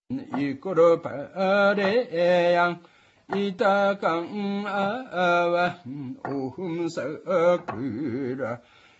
이끌어 바래양 이따강 아와 오흠사그라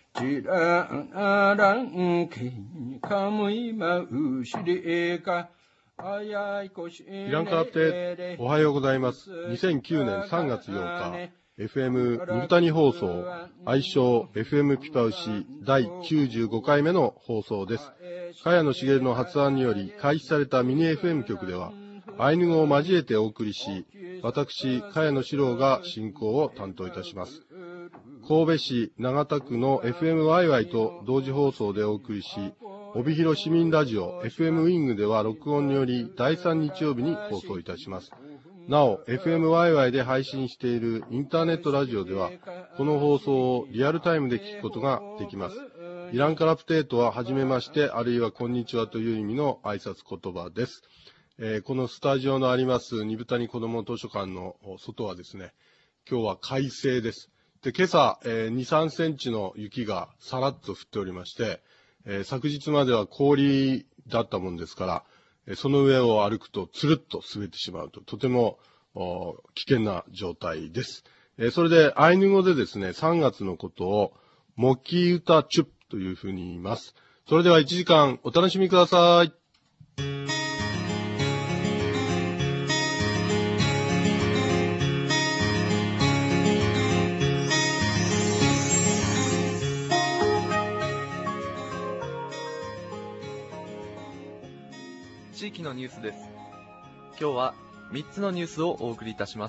지라랑 기카무이 마우시리가 イランカープテおはようございます。2009年3月8日、FM ニブタニ放送、愛称 FM ピパウシ第95回目の放送です。茅野茂の発案により開始されたミニ FM 局では、アイヌ語を交えてお送りし、私、茅野史郎が進行を担当いたします。神戸市長田区の FM ワイワイと同時放送でお送りし、帯広市民ラジオ FM ウィングでは録音により第3日曜日に放送いたします。なお、FM ワイワイで配信しているインターネットラジオでは、この放送をリアルタイムで聞くことができます。イランカラプテートははじめまして、あるいはこんにちはという意味の挨拶言葉です。このスタジオのありますニブタニ子ども図書館の外はですね、今日は快晴です。で、今朝、2、3センチの雪がさらっと降っておりまして、昨日までは氷だったもんですから、その上を歩くとつるっと滑ってしまうと、とても危険な状態です。それでアイヌ語でですね、3月のことをモキウタチュップというふうに言います。それでは1時間お楽しみください。 地域のニュースです。今日は3つのニュースをお送りいたします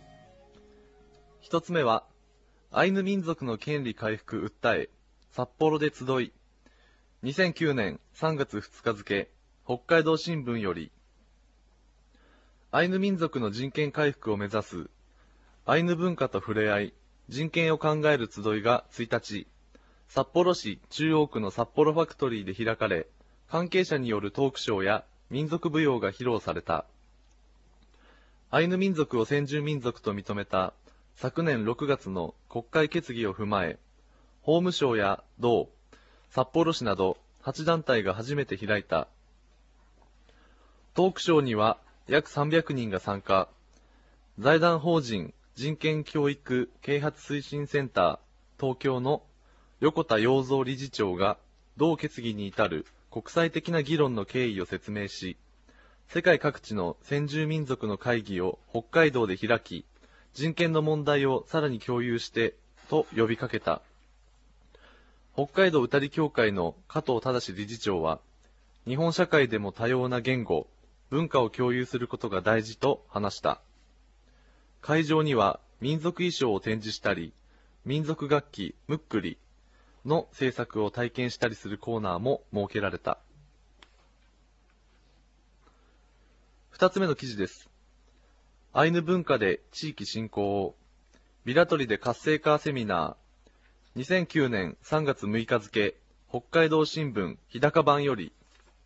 。1つ目は、アイヌ民族の権利回復訴え、札幌で集い。2009年3月2日付、北海道新聞より、アイヌ民族の人権回復を目指す、アイヌ文化と触れ合い、人権を考える集いが1日、札幌市中央区の札幌ファクトリーで開かれ、関係者によるトークショーや民族舞踊が披露された。アイヌ民族を先住民族と認めた昨年6月の国会決議を踏まえ、法務省や道、札幌市など8団体が初めて開いた。トークショーには約300人が参加。財団法人人権教育啓発推進センター東京の横田洋三理事長が同決議に至る国際的な議論の経緯を説明し、世界各地の先住民族の会議を北海道で開き、人権の問題をさらに共有してと呼びかけた。北海道歌り協会の加藤忠理事長は、日本社会でも多様な言語、文化を共有することが大事と話した。会場には民族衣装を展示したり、民族楽器ムックリの制作を体験したりするコーナーも設けられた。2つ目の記事です。アイヌ文化で地域振興を、ビラトリで活性化セミナー、2009年3月6日付、北海道新聞日高版より、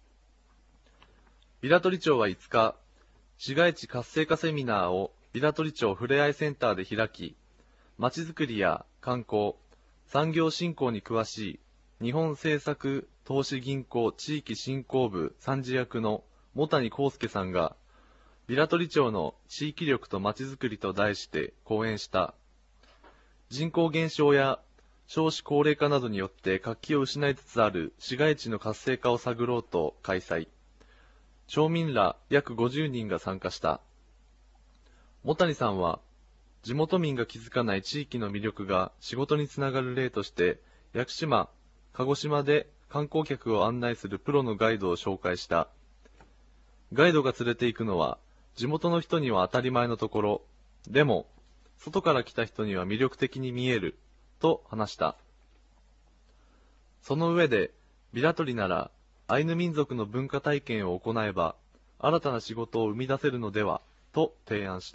ビラトリ町は5日、市街地活性化セミナーをビラトリ町ふれあいセンターで開き、まちづくりや観光、産業振興に詳しい日本政策投資銀行地域振興部参事役の茂谷康介さんが、ビラトリ町の地域力とまちづくりと題して講演した。人口減少や少子高齢化などによって活気を失いつつある市街地の活性化を探ろうと開催。町民ら約50人が参加した。茂谷さんは、地元民が気づかない地域の魅力が仕事につながる例として、屋久島、鹿児島で観光客を案内するプロのガイドを紹介した。ガイドが連れて行くのは、地元の人には当たり前のところ、でも、外から来た人には魅力的に見える、と話した。その上で、ビラトリなら、アイヌ民族の文化体験を行えば、新たな仕事を生み出せるのでは、と提案した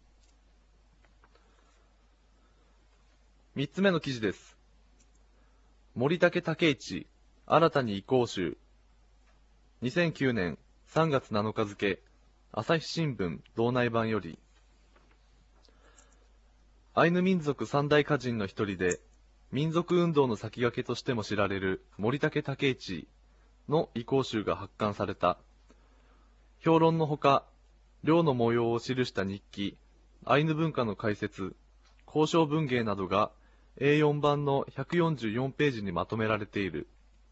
。3つ目の記事です。森武武一、新たに移行集。2009年3月7日付、朝日新聞道内版より、アイヌ民族三大歌人の一人で、民族運動の先駆けとしても知られる森武武一の移行集が発刊された。 評論のほか、漁の模様を記した日記、アイヌ文化の解説、交渉文芸などが A4 版の144ページにまとめられている。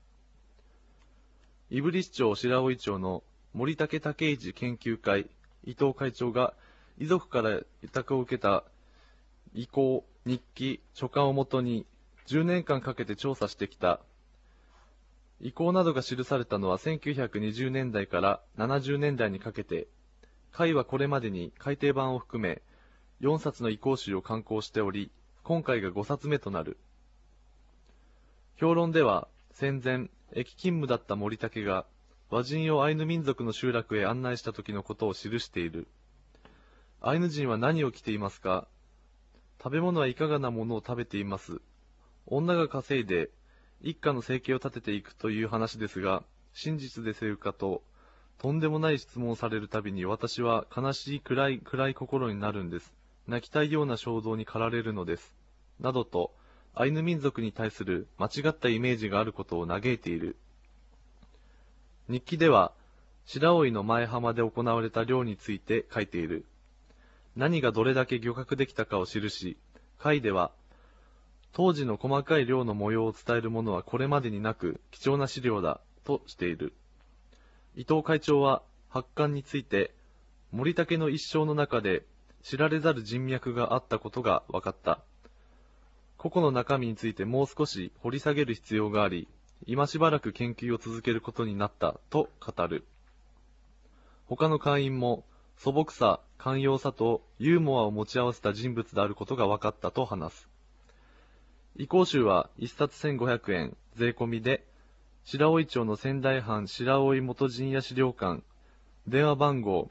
胆振市長白老町の森武武一研究会伊藤会長が遺族から委託を受けた遺構、日記、書簡をもとに10年間かけて調査してきた。遺構などが記されたのは1920年代から70年代にかけて、会はこれまでに改訂版を含め4冊の遺構集を刊行しており、今回が5冊目となる。評論では、戦前、駅勤務だった森武が、和人をアイヌ民族の集落へ案内した時のことを記している。アイヌ人は何を着ていますか？食べ物はいかがなものを食べています。女が稼いで、一家の生計を立てていくという話ですが、真実でせうかと、とんでもない質問をされるたびに私は悲しい暗い心になるんです。泣きたいような衝動に駆られるのです。などと、アイヌ民族に対する間違ったイメージがあることを嘆いている。日記では、白老の前浜で行われた漁について書いている。何がどれだけ漁獲できたかを記し、会では、当時の細かい漁の模様を伝えるものはこれまでになく貴重な資料だ、としている。伊藤会長は、発刊について、森武の一生の中で知られざる人脈があったことが分かった。個々の中身についてもう少し掘り下げる必要があり、今しばらく研究を続けることになったと語る。他の会員も素朴さ、寛容さとユーモアを持ち合わせた人物であることが分かったと話す。遺構集は1冊1500円、税込みで、白老町の仙台藩白老元陣屋資料館、電話番号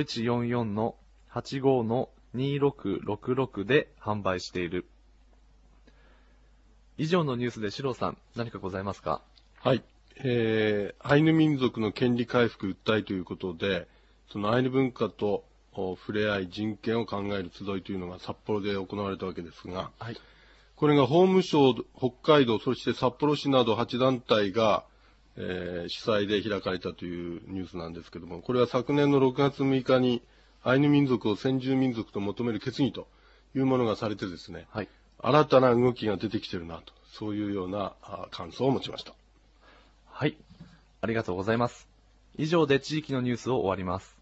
0144-85-2666 で販売している。以上のニュースでシローさん、何かございますか？ はい。アイヌ民族の権利回復訴えということで、そのアイヌ文化と触れ合い人権を考える集いというのが札幌で行われたわけですが、 はい。 これが法務省、北海道、そして札幌市など8団体が、主催で開かれたというニュースなんですけども、これは昨年の6月6日にアイヌ民族を先住民族と求める決議というものがされてですね、 はい。 新たな動きが出てきているなと、そういうような感想を持ちました。 はい。ありがとうございます。以上で地域のニュースを終わります。